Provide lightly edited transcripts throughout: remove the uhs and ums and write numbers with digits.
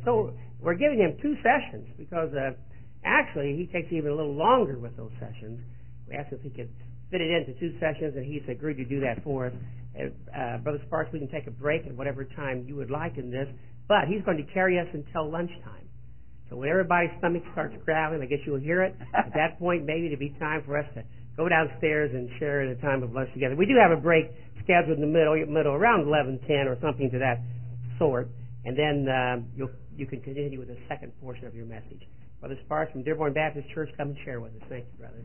So we're giving him 2 sessions because actually he takes even a little longer with those sessions. We asked him if he could fit it into 2 sessions, and he's agreed to do that for us. Brother Sparks, we can take a break at whatever time you would like in this, but he's going to carry us until lunchtime. So when everybody's stomach starts growling, I guess you'll hear it. At that point, maybe it'll be time for us to go downstairs and share the time of lunch together. We do have a break scheduled in the middle around 11:10 or something to that sort, and then you can continue with the second portion of your message. Brother Sparks from Dearborn Baptist Church, come and share with us. Thank you, brother.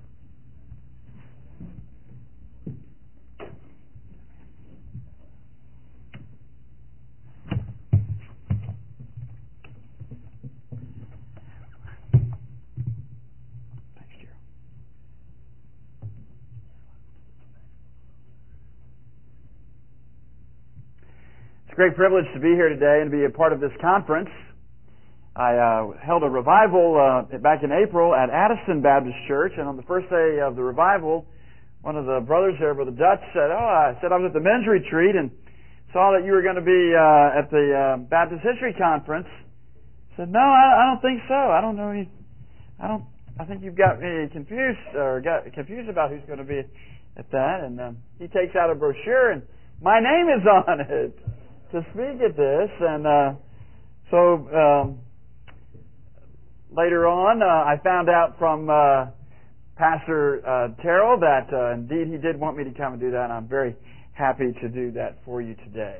It's a great privilege to be here today and be a part of this conference. I held a revival back in April at Addison Baptist Church, and on the first day of the revival, one of the brothers there, Brother Dutch, said, I was at the men's retreat and saw that you were going to be at the Baptist History Conference. I said, no, I don't think so. I don't know any. I think you've got me confused about who's going to be at that. And he takes out a brochure, and my name is on it to speak at this. And so later on, I found out from Pastor Terrell that indeed he did want me to come and do that, and I'm very happy to do that for you today.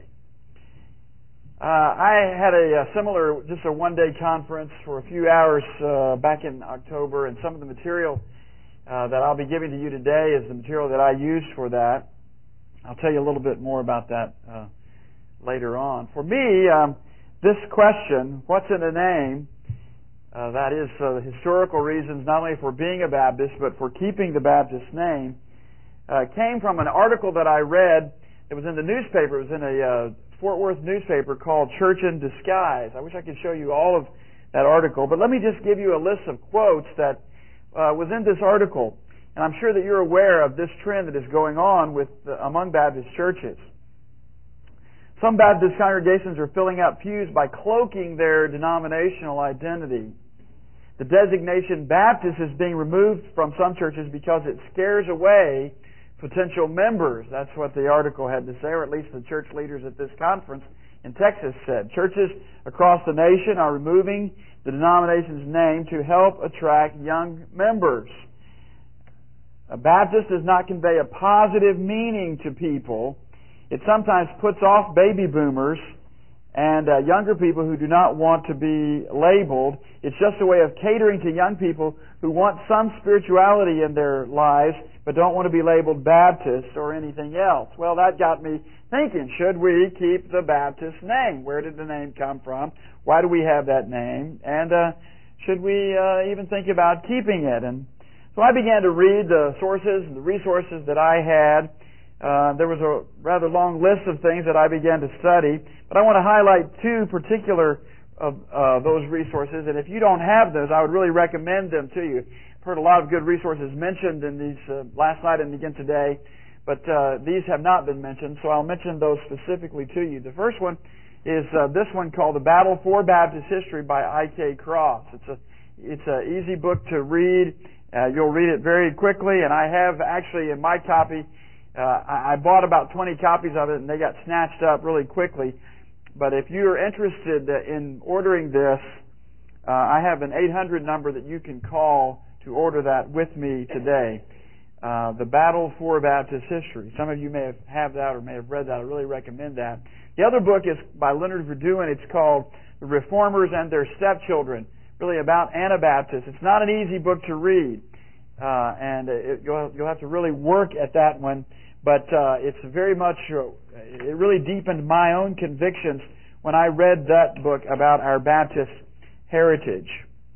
I had a similar, just a one-day conference for a few hours back in October, and some of the material that I'll be giving to you today is the material that I used for that. I'll tell you a little bit more about that later on. For me, this question, what's in a name, that is the historical reasons not only for being a Baptist, but for keeping the Baptist name, came from an article that I read. It was in the newspaper. It was in a Fort Worth newspaper called Church in Disguise. I wish I could show you all of that article, but let me just give you a list of quotes that was in this article. And I'm sure that you're aware of this trend that is going on among Baptist churches. Some Baptist congregations are filling out pews by cloaking their denominational identity. The designation Baptist is being removed from some churches because it scares away potential members. That's what the article had to say, or at least the church leaders at this conference in Texas said. Churches across the nation are removing the denomination's name to help attract young members. A Baptist does not convey a positive meaning to people. It sometimes puts off baby boomers and younger people who do not want to be labeled. It's just a way of catering to young people who want some spirituality in their lives but don't want to be labeled Baptist or anything else. Well, that got me thinking, should we keep the Baptist name? Where did the name come from? Why do we have that name? And should we even think about keeping it? And so I began to read the sources and the resources that I had. There was a rather long list of things that I began to study, but I want to highlight 2 particular of those resources, and if you don't have those, I would really recommend them to you. I've heard a lot of good resources mentioned in these last night and again today, but these have not been mentioned, so I'll mention those specifically to you. The first one is this one called The Battle for Baptist History by I.K. Cross. It's an easy book to read. You'll read it very quickly, and I have actually in my copy, I bought about 20 copies of it, and they got snatched up really quickly. But if you're interested in ordering this, I have an 800 number that you can call to order that with me today. The Battle for Baptist History. Some of you may have that or may have read that. I really recommend that. The other book is by Leonard Verdun. It's called The Reformers and Their Stepchildren, really about Anabaptists. It's not an easy book to read, and you'll have to really work at that one. But it's very much, it really deepened my own convictions when I read that book about our Baptist heritage.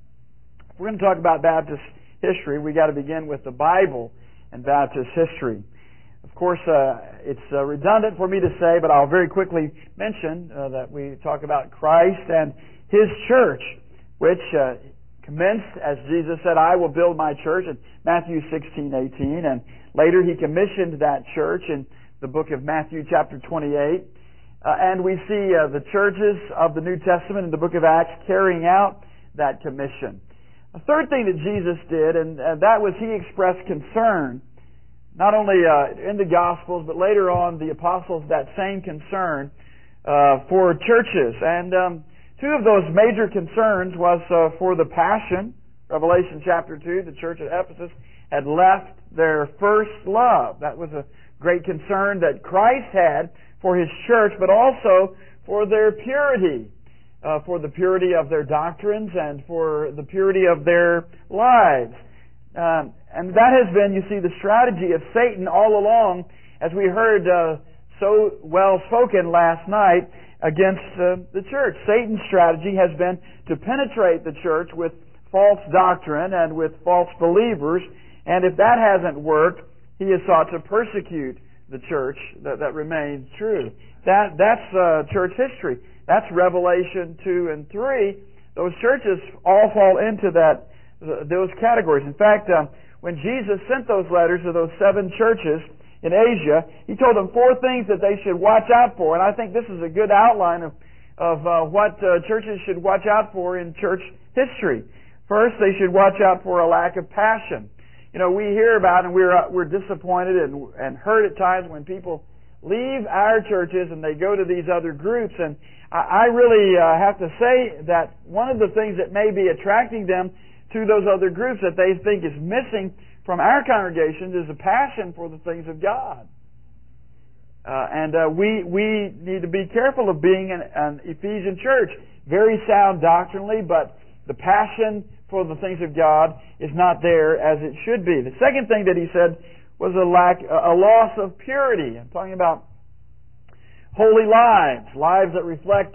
If we're going to talk about Baptist history, we got to begin with the Bible and Baptist history. Of course, it's redundant for me to say, but I'll very quickly mention that we talk about Christ and His church, which commenced, as Jesus said, I will build my church in Matthew 16:18, and later He commissioned that church in the book of Matthew chapter 28. And we see the churches of the New Testament in the book of Acts carrying out that commission. A third thing that Jesus did, and that was He expressed concern, not only in the Gospels, but later on the apostles, that same concern for churches. And two of those major concerns was for the passion. Revelation chapter 2, the church at Ephesus had left their first love. That was a great concern that Christ had for His church, but also for their purity, for the purity of their doctrines and for the purity of their lives. And that has been, you see, the strategy of Satan all along, as we heard so well spoken last night, against the church. Satan's strategy has been to penetrate the church with false doctrine and with false believers, and if that hasn't worked, he has sought to persecute the church that remains true. That's church history. That's Revelation 2 and 3. Those churches all fall into those categories. In fact, when Jesus sent those letters to those 7 churches in Asia, He told them 4 things that they should watch out for, and I think this is a good outline of what churches should watch out for in church history. First, they should watch out for a lack of passion. You know, we hear about and we're disappointed and hurt at times when people leave our churches and they go to these other groups. And I really have to say that one of the things that may be attracting them to those other groups that they think is missing from our congregations is a passion for the things of God. We need to be careful of being an Ephesian church, very sound doctrinally, but the passion for the things of God is not there as it should be. The second thing that he said was a loss of purity. I'm talking about holy lives that reflect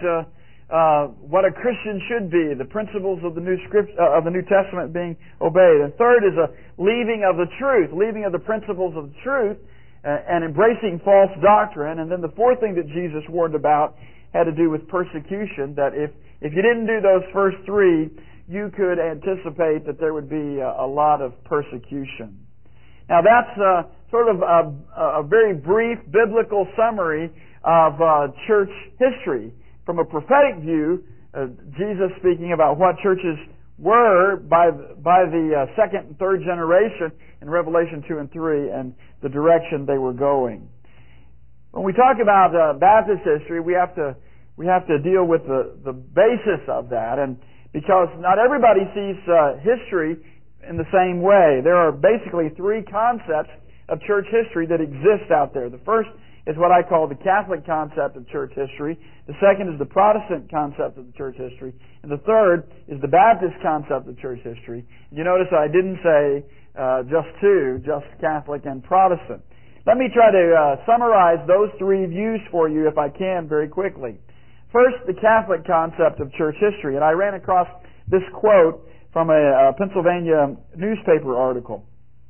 what a Christian should be, the principles of the New Testament being obeyed. And third is a leaving of the truth, leaving of the principles of the truth, and embracing false doctrine. And then the fourth thing that Jesus warned about had to do with persecution, that if you didn't do those first 3, you could anticipate that there would be a lot of persecution. Now that's sort of a very brief biblical summary of church history. From a prophetic view, Jesus speaking about what churches were by the second and third generation in Revelation 2 and 3 and the direction they were going. When we talk about Baptist history, we have to deal with the basis of that, and because not everybody sees history in the same way. There are basically 3 concepts of church history that exist out there. The first is what I call the Catholic concept of church history. The second is the Protestant concept of the church history. And the third is the Baptist concept of church history. You notice I didn't say just 2, just Catholic and Protestant. Let me try to summarize those 3 views for you if I can very quickly. First, the Catholic concept of church history. And I ran across this quote from a Pennsylvania newspaper article.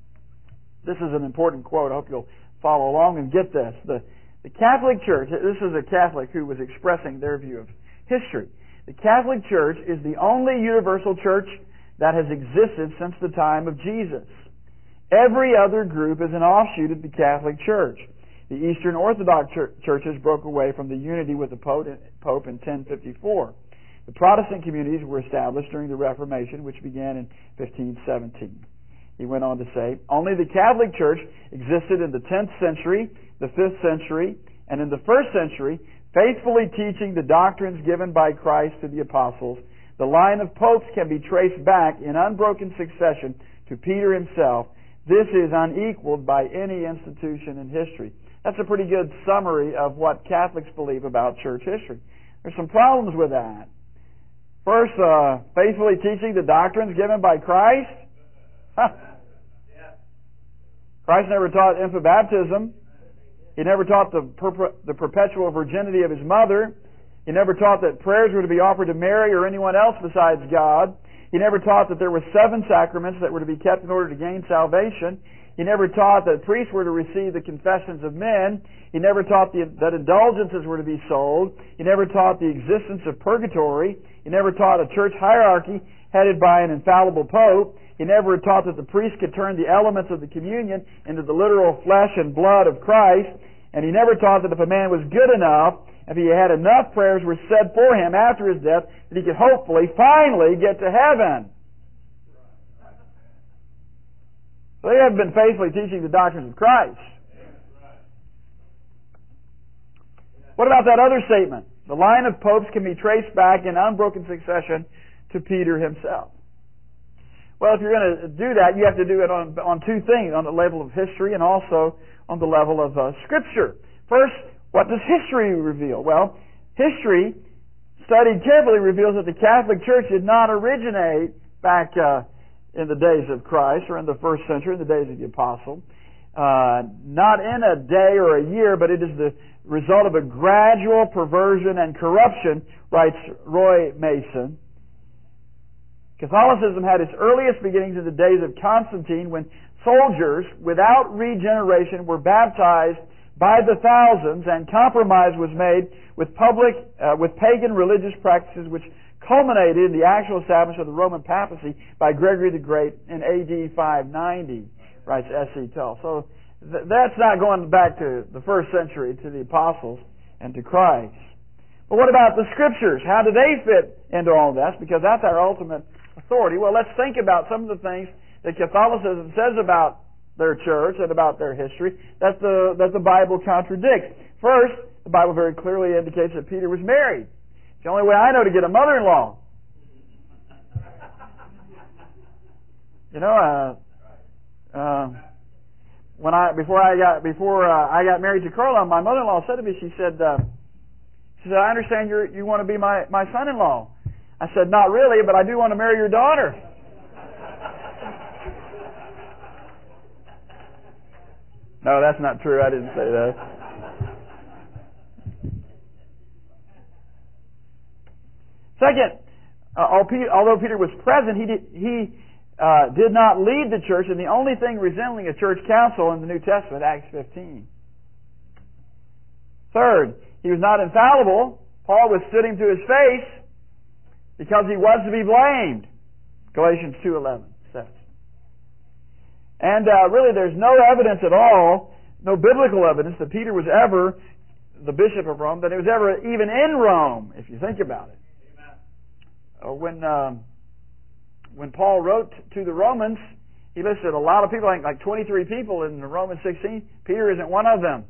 This is an important quote. I hope you'll follow along and get this. The Catholic Church, this is a Catholic who was expressing their view of history. The Catholic Church is the only universal church that has existed since the time of Jesus. Every other group is an offshoot of the Catholic Church. The Eastern Orthodox churches broke away from the unity with the Pope in 1054. The Protestant communities were established during the Reformation, which began in 1517. He went on to say, only the Catholic Church existed in the 10th century, the 5th century, and in the 1st century, faithfully teaching the doctrines given by Christ to the apostles. The line of popes can be traced back in unbroken succession to Peter himself. This is unequaled by any institution in history. That's a pretty good summary of what Catholics believe about church history. There's some problems with that. First, faithfully teaching the doctrines given by Christ. Christ never taught infant baptism. He never taught the perpetual virginity of His mother. He never taught that prayers were to be offered to Mary or anyone else besides God. He never taught that there were 7 sacraments that were to be kept in order to gain salvation. He never taught that priests were to receive the confessions of men. He never taught that indulgences were to be sold. He never taught the existence of purgatory. He never taught a church hierarchy headed by an infallible pope. He never taught that the priest could turn the elements of the communion into the literal flesh and blood of Christ. And he never taught that if a man was good enough if he had enough prayers were said for him after his death that he could hopefully, finally get to heaven. So they have been faithfully teaching the doctrines of Christ. What about that other statement? The line of popes can be traced back in unbroken succession to Peter himself. Well, if you're going to do that, you have to do it on two things, on the level of history and also on the level of Scripture. First, what does history reveal? Well, history, studied carefully, reveals that the Catholic Church did not originate back in the days of Christ or in the first century, in the days of the Apostle. Not in a day or a year, but it is the result of a gradual perversion and corruption, writes Roy Mason. Catholicism had its earliest beginnings in the days of Constantine, when soldiers without regeneration were baptized by the thousands, and compromise was made with pagan religious practices, which culminated in the actual establishment of the Roman papacy by Gregory the Great in AD 590, writes S.C. Tull. So that's not going back to the first century, to the apostles and to Christ. But what about the Scriptures? How do they fit into all this? Because that's our ultimate authority. Well, let's think about some of the things that Catholicism says about their church and about their history that the Bible contradicts. First, the Bible very clearly indicates that Peter was married. It's the only way I know to get a mother-in-law. You know, before I got married to Carla, my mother-in-law said to me, she said, I understand you want to be my son-in-law. I said, not really, but I do want to marry your daughter. No, that's not true. I didn't say that. Second, although Peter was present, he did not lead the church in the only thing resembling a church council in the New Testament, Acts 15. Third, he was not infallible. Paul withstood him to his face because he was to be blamed. Galatians 2:11 says. And really there's no evidence at all, no biblical evidence that Peter was ever the bishop of Rome, that he was ever even in Rome, if you think about it. When Paul wrote to the Romans, he listed a lot of people, like 23 people in Romans 16. Peter isn't one of them.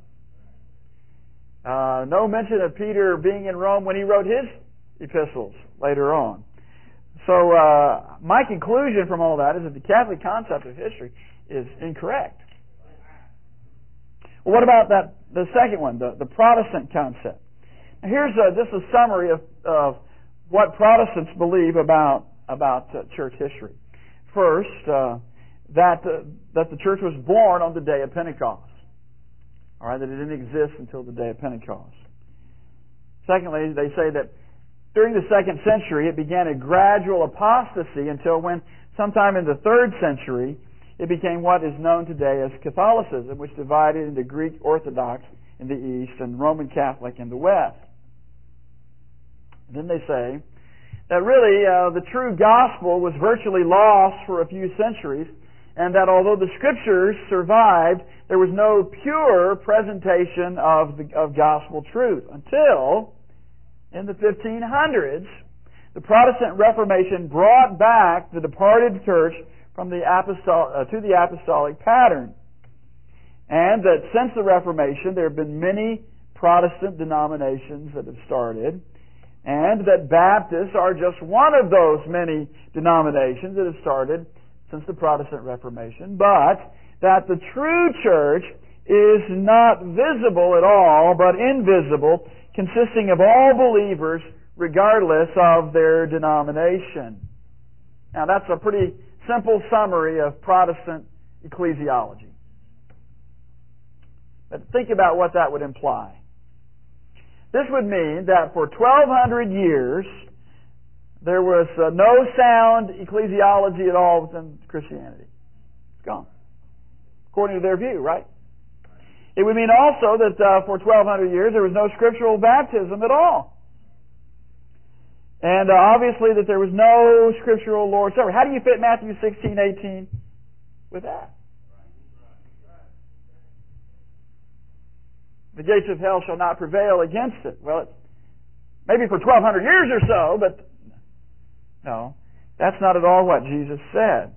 No mention of Peter being in Rome when he wrote his epistles later on. So my conclusion from all that is that the Catholic concept of history is incorrect. Well, what about the second one, the Protestant concept? Now, here's just a summary of what Protestants believe about church history. First, that the church was born on the day of Pentecost. All right, that it didn't exist until the day of Pentecost. Secondly, they say that during the 2nd century, it began a gradual apostasy until when, sometime in the 3rd century, it became what is known today as Catholicism, which divided into Greek Orthodox in the East and Roman Catholic in the West. And then they say that really the true gospel was virtually lost for a few centuries, and that although the Scriptures survived, there was no pure presentation of gospel truth until in the 1500s, the Protestant Reformation brought back the departed church from to the apostolic pattern. And that since the Reformation, there have been many Protestant denominations that have started, and that Baptists are just one of those many denominations that have started since the Protestant Reformation, but that the true church is not visible at all, but invisible, consisting of all believers regardless of their denomination. Now that's a pretty simple summary of Protestant ecclesiology. But think about what that would imply. This would mean that for 1,200 years, there was no sound ecclesiology at all within Christianity. It's gone. According to their view, right? It would mean also that for 1,200 years there was no scriptural baptism at all. And obviously that there was no scriptural Lord's Supper. How do you fit Matthew 16:18 with that? The gates of hell shall not prevail against it. Well, it's maybe for 1,200 years or so, but no, that's not at all what Jesus said.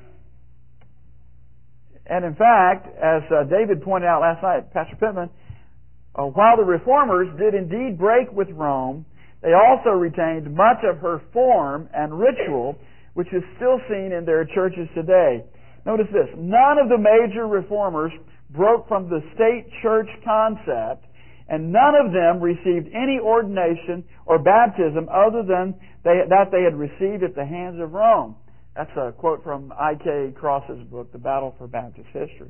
And in fact, as David pointed out last night, Pastor Pittman, while the Reformers did indeed break with Rome, they also retained much of her form and ritual, which is still seen in their churches today. Notice this, none of the major Reformers broke from the state church concept, and none of them received any ordination or baptism other than that they had received at the hands of Rome. That's a quote from I.K. Cross's book, The Battle for Baptist History.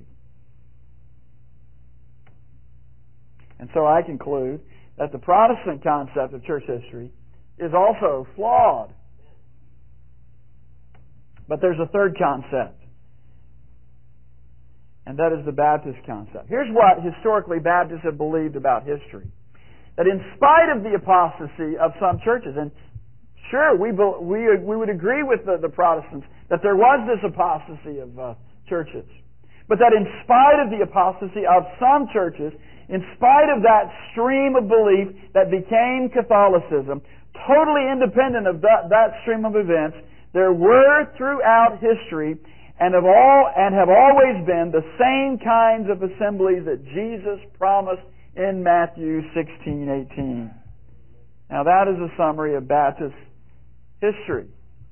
And so I conclude that the Protestant concept of church history is also flawed. But there's a third concept, and that is the Baptist concept. Here's what historically Baptists have believed about history. That in spite of the apostasy of some churches, and sure, we would agree with the Protestants that there was this apostasy of churches. But that in spite of the apostasy of some churches, in spite of that stream of belief that became Catholicism, totally independent of that stream of events, there were throughout history and have always been the same kinds of assemblies that Jesus promised in Matthew 16:18. Now that is a summary of Baptist history.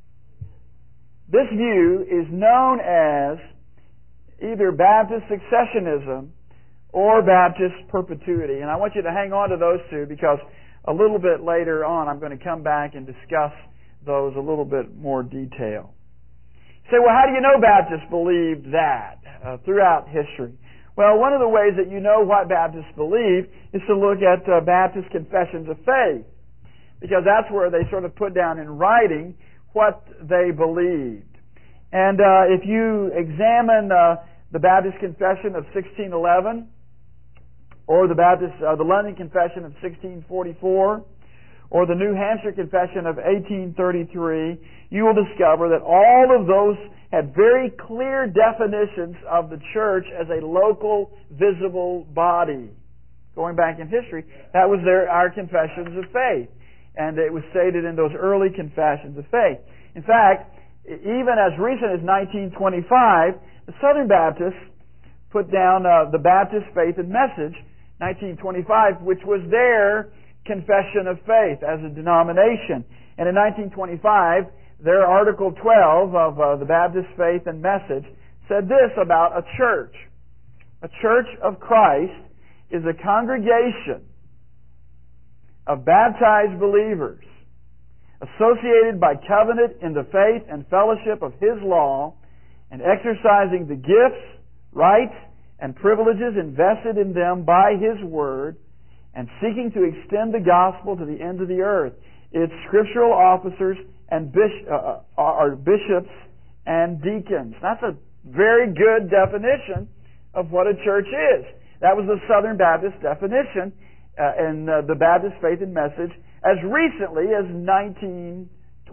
This view is known as either Baptist successionism or Baptist perpetuity. And I want you to hang on to those two because a little bit later on I'm going to come back and discuss those a little bit more detail. You say, well, how do you know Baptists believed that throughout history? Well, one of the ways that you know what Baptists believe is to look at Baptist confessions of faith, because that's where they sort of put down in writing what they believed. And if you examine the Baptist Confession of 1611 or the London Confession of 1644 or the New Hampshire Confession of 1833, you will discover that all of those had very clear definitions of the church as a local, visible body. Going back in history, that was our confessions of faith. And it was stated in those early confessions of faith. In fact, even as recent as 1925, the Southern Baptists put down the Baptist Faith and Message, 1925, which was their confession of faith as a denomination. And in 1925, their Article 12 of the Baptist Faith and Message said this about a church. A church of Christ is a congregation of baptized believers associated by covenant in the faith and fellowship of His law and exercising the gifts, rights, and privileges invested in them by His Word and seeking to extend the gospel to the ends of the earth. Its scriptural officers and are bishops and deacons. That's a very good definition of what a church is. That was the Southern Baptist definition in the Baptist Faith and Message as recently as 1925.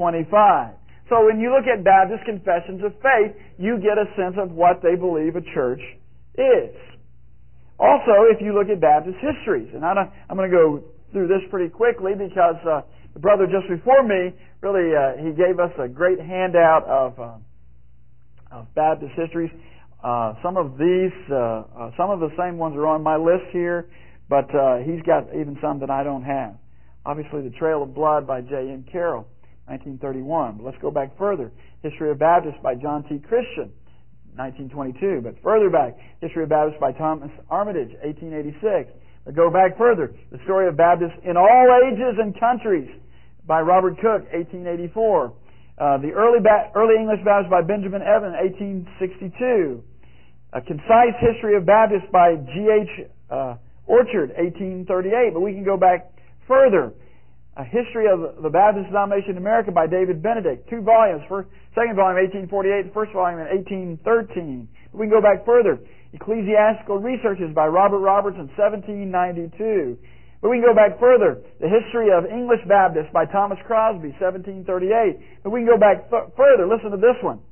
So when you look at Baptist confessions of faith, you get a sense of what they believe a church is. Also, if you look at Baptist histories, and I'm going to go through this pretty quickly because the brother just before me, really, he gave us a great handout of Baptist histories. Some of the same ones are on my list here, but he's got even some that I don't have. Obviously, The Trail of Blood by J.M. Carroll, 1931. But let's go back further. History of Baptists by John T. Christian, 1922. But further back, History of Baptists by Thomas Armitage, 1886. But go back further. The Story of Baptists in All Ages and Countries by Robert Cook, 1884. The Early English Baptists by Benjamin Evan, 1862. A Concise History of Baptists by G.H. Orchard, 1838. But we can go back further. A History of the Baptist Denomination in America by David Benedict. 2 volumes. Second volume, 1848. The first volume in 1813. We can go back further. Ecclesiastical Researches by Robert Robertson, 1792. But we can go back further. The History of English Baptists by Thomas Crosby, 1738. But we can go back further. Listen to this one.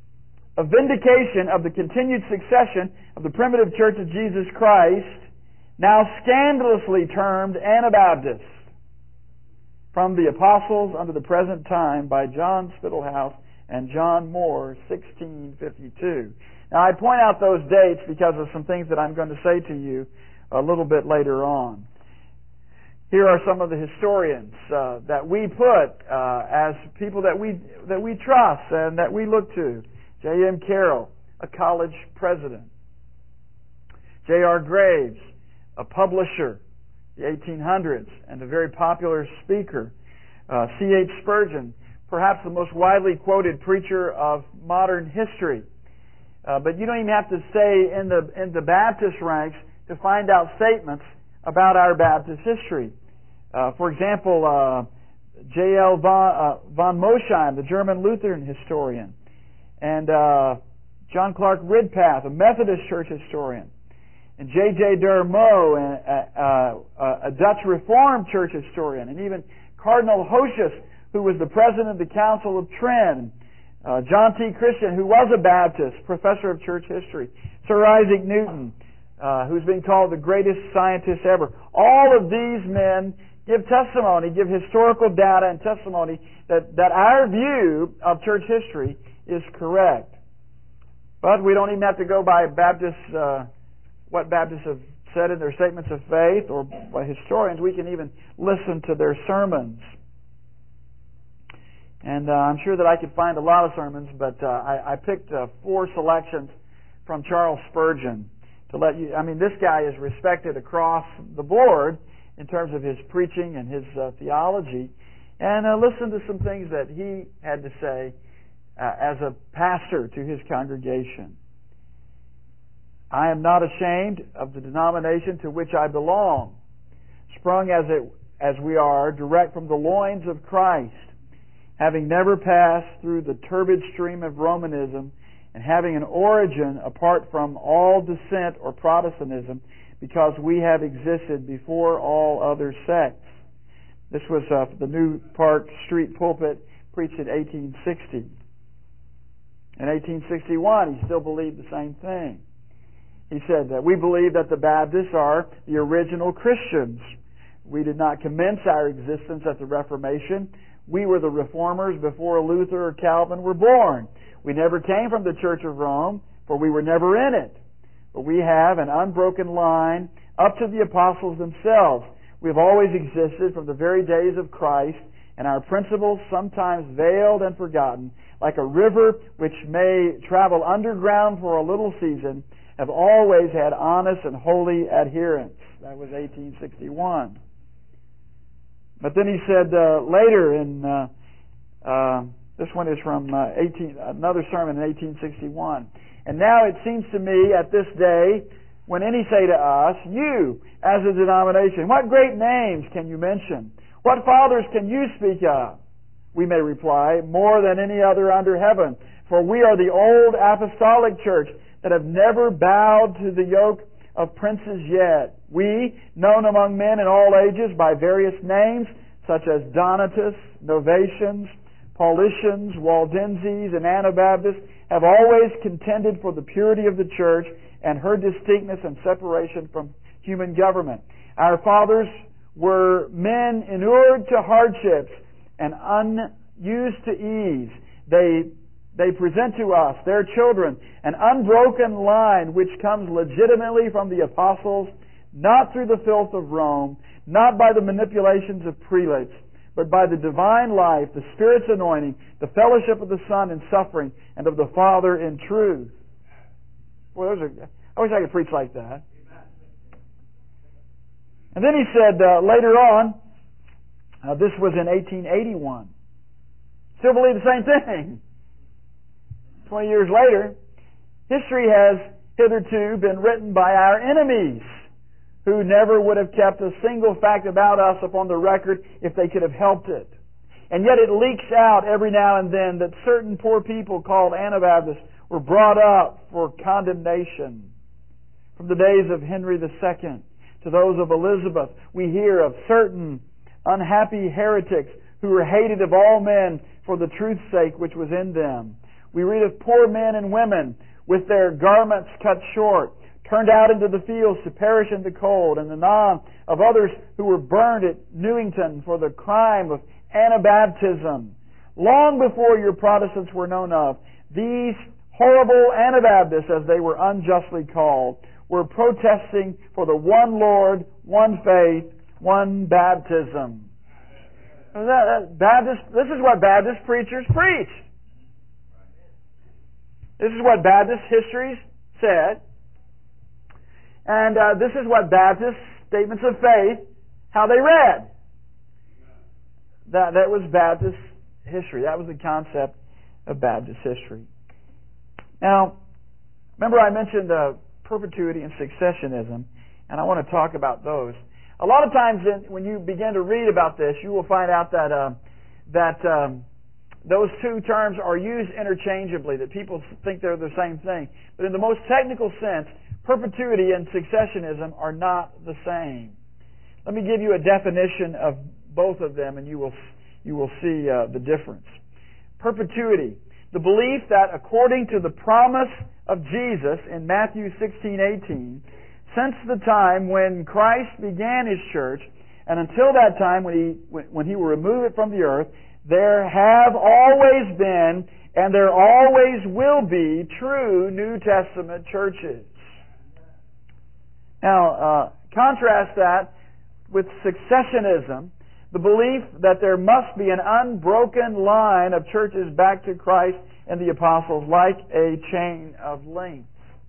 A Vindication of the Continued Succession of the Primitive Church of Jesus Christ now scandalously termed Anabaptists, from the Apostles unto the present time by John Spittlehouse and John Moore, 1652. Now I point out those dates because of some things that I'm going to say to you a little bit later on. Here are some of the historians that we put as people that we trust and that we look to. J.M. Carroll, a college president. J.R. Graves, a publisher, the 1800s, and a very popular speaker. C.H. Spurgeon, perhaps the most widely quoted preacher of modern history. But you don't even have to stay in the Baptist ranks to find out statements about our Baptist history. For example, J.L. von Mosheim, the German Lutheran historian, and John Clark Ridpath, a Methodist church historian, and J.J. Dermo, a Dutch Reformed church historian, and even Cardinal Hosius, who was the president of the Council of Trent, John T. Christian, who was a Baptist, professor of church history, Sir Isaac Newton, who's been called the greatest scientist ever. All of these men give testimony, give historical data and testimony that our view of church history is correct. But we don't even have to go by what Baptists have said in their statements of faith, or by historians. We can even listen to their sermons. And I'm sure that I could find a lot of sermons, but I picked 4 selections from Charles Spurgeon to let you. I mean, this guy is respected across the board in terms of his preaching and his theology. And listen to some things that he had to say as a pastor to his congregation. I am not ashamed of the denomination to which I belong, sprung as we are direct from the loins of Christ, having never passed through the turbid stream of Romanism, and having an origin apart from all dissent or Protestantism, because we have existed before all other sects. This was the New Park Street pulpit, preached in 1860. In 1861, he still believed the same thing. He said that we believe that the Baptists are the original Christians. We did not commence our existence at the Reformation. We were the Reformers before Luther or Calvin were born. We never came from the Church of Rome, for we were never in it. But we have an unbroken line up to the apostles themselves. We have always existed from the very days of Christ, and our principles, sometimes veiled and forgotten, like a river which may travel underground for a little season, have always had honest and holy adherents. That was 1861. But then he said later in this one is from another sermon in 1861. And now it seems to me at this day, when any say to us, you, as a denomination, what great names can you mention? What fathers can you speak of? We may reply, more than any other under heaven, for we are the old apostolic church that have never bowed to the yoke of princes yet. We, known among men in all ages by various names, such as Donatus, Novatians, Paulicians, Waldenses, and Anabaptists, have always contended for the purity of the church and her distinctness and separation from human government. Our fathers were men inured to hardships and unused to ease. They present to us, their children, an unbroken line which comes legitimately from the apostles, not through the filth of Rome, not by the manipulations of prelates, but by the divine life, the Spirit's anointing, the fellowship of the Son in suffering, and of the Father in truth. Boy, I wish I could preach like that. And then he said later on, this was in 1881, still believe the same thing. 20 years later, history has hitherto been written by our enemies, who never would have kept a single fact about us upon the record if they could have helped it. And yet it leaks out every now and then that certain poor people called Anabaptists were brought up for condemnation. From the days of Henry II to those of Elizabeth, we hear of certain unhappy heretics who were hated of all men for the truth's sake which was in them. We read of poor men and women with their garments cut short, turned out into the fields to perish in the cold, and anon of others who were burned at Newington for the crime of Anabaptism. Long before your Protestants were known of, these horrible Anabaptists, as they were unjustly called, were protesting for the one Lord, one faith, one baptism. This is what Baptist preachers preach. This is what Baptist history said. And this is what Baptist statements of faith, how they read. That was Baptist history. That was the concept of Baptist history. Now, remember I mentioned perpetuity and successionism, and I want to talk about those. A lot of times when you begin to read about this, you will find out that those two terms are used interchangeably, that people think they're the same thing. But in the most technical sense, perpetuity and successionism are not the same. Let me give you a definition of both of them, and you will see the difference. Perpetuity, the belief that according to the promise of Jesus in Matthew 16:18, since the time when Christ began His church, and until that time when He will remove it from the earth, there have always been and there always will be true New Testament churches. Now, contrast that with successionism, the belief that there must be an unbroken line of churches back to Christ and the apostles, like a chain of links.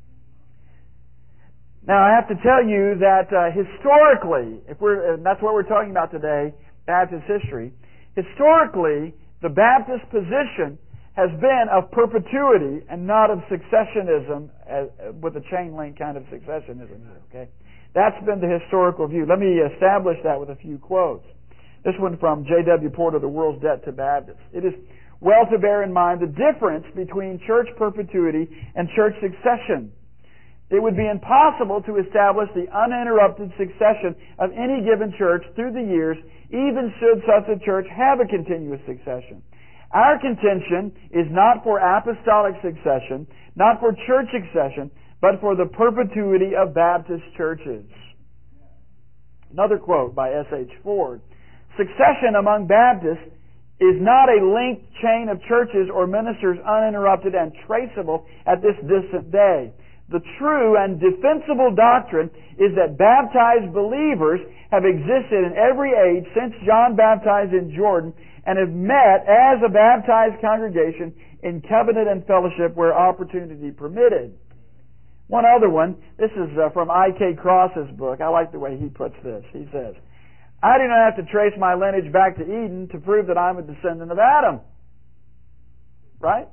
Now, I have to tell you that historically, and that's what we're talking about today, Baptist history. Historically, the Baptist position has been of perpetuity and not of successionism, with a chain link kind of successionism here. Okay, that's been the historical view. Let me establish that with a few quotes. This one from J.W. Porter, The World's Debt to Baptists. It is well to bear in mind the difference between church perpetuity and church succession. It would be impossible to establish the uninterrupted succession of any given church through the years, even should such a church have a continuous succession. Our contention is not for apostolic succession, not for church succession, but for the perpetuity of Baptist churches. Another quote by S.H. Ford. Succession among Baptists is not a linked chain of churches or ministers uninterrupted and traceable at this distant day. The true and defensible doctrine is that baptized believers have existed in every age since John baptized in Jordan and have met as a baptized congregation in covenant and fellowship where opportunity permitted. One other one, this is from I.K. Cross's book. I like the way he puts this. He says, I do not have to trace my lineage back to Eden to prove that I'm a descendant of Adam. Right?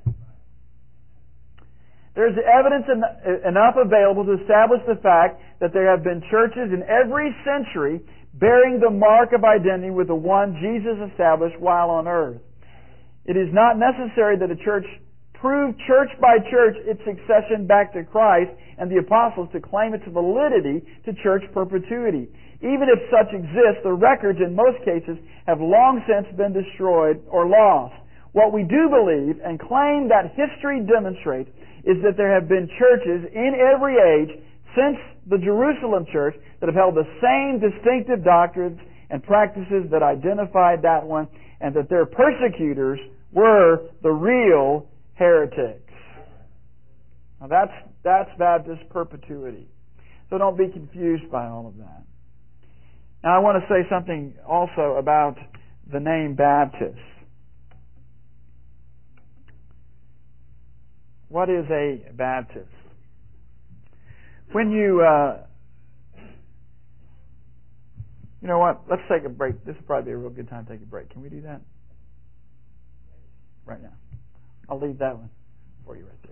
There's evidence enough available to establish the fact that there have been churches in every century bearing the mark of identity with the one Jesus established while on earth. It is not necessary that a church prove church by church its succession back to Christ and the apostles to claim its validity to church perpetuity. Even if such exists, the records in most cases have long since been destroyed or lost. What we do believe and claim that history demonstrates is that there have been churches in every age since the Jerusalem church that have held the same distinctive doctrines and practices that identified that one, and that their persecutors were the real heretics. Now that's Baptist perpetuity. So don't be confused by all of that. Now I want to say something also about the name Baptist. What is a Baptist? When you know what? Let's take a break. This would probably be a real good time to take a break. Can we do that? Right now. I'll leave that one for you right there.